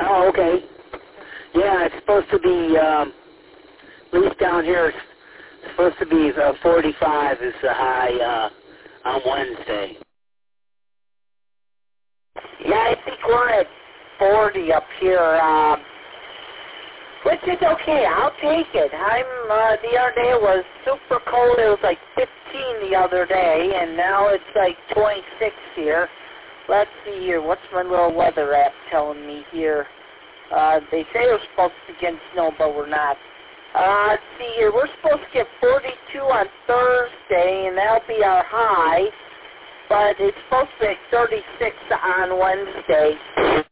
Oh, okay. Yeah, it's supposed to be, at least down here, it's supposed to be 45 is the high on Wednesday. Yeah, I think we're at 40 up here, which is okay. I'll take it. The other day it was super cold. It was like 15 the other day, and now it's like 26 here. Let's see here. What's my little weather app telling me here? They say we're supposed to get snow, but we're not. Let's see here. We're supposed to get 42 on Thursday, and that'll be our high. But it's supposed to be 36 on Wednesday.